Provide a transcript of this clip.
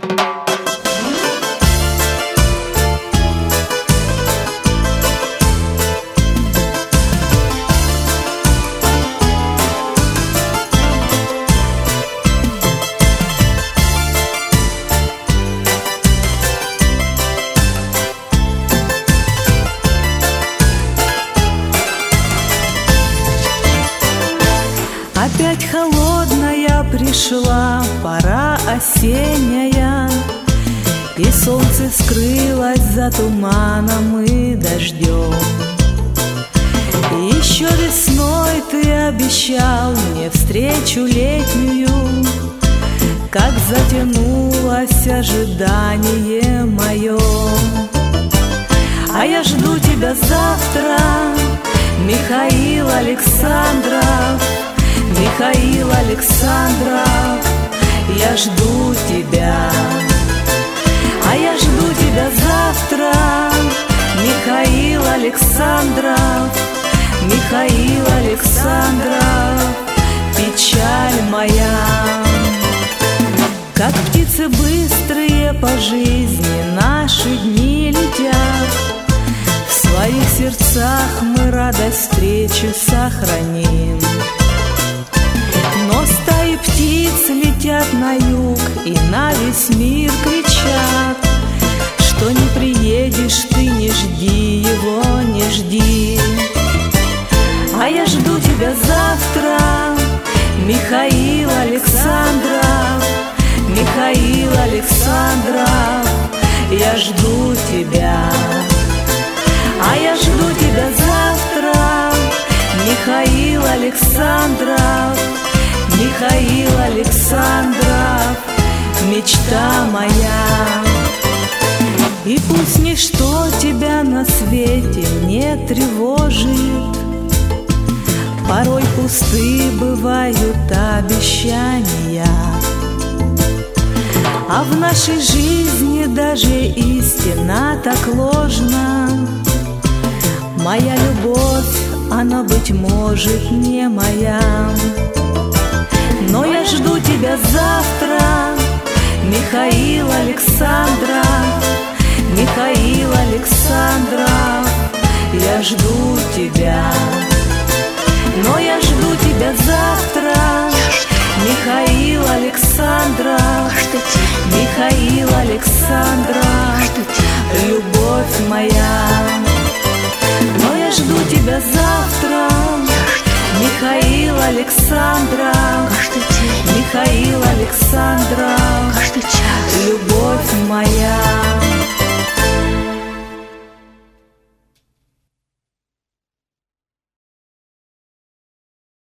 Опять холодная пришла пора осенняя, и солнце скрылось за туманом и дождем. Еще весной ты обещал мне встречу летнюю, как затянулось ожидание мое. А я жду тебя завтра, Михаил Александров, Михаил Александров, я жду тебя. А я жду тебя завтра, Михаил Александров, Михаил Александров, печаль моя. Как птицы быстрые по жизни наши дни летят, в своих сердцах мы радость встречи сохраним. Но стаи птиц летят на юг и на весь мир кричат, что не приедешь ты, не жди его, не жди. А я жду тебя завтра, Михаил Александров, Михаил Александров, я жду тебя. А я жду тебя завтра, Михаил Александров, Михаил Александров, мечта моя. И пусть ничто тебя на свете не тревожит, порой пусты бывают обещания, а в нашей жизни даже истина так ложна. Моя любовь, она, быть может, не моя, но я жду тебя завтра, Михаил Александров, Михаил Александров, я жду тебя. Но я жду тебя завтра, Михаил Александров, Михаил Александров, любовь моя. Но я жду тебя завтра, Михаил Александров, Михаил Александров,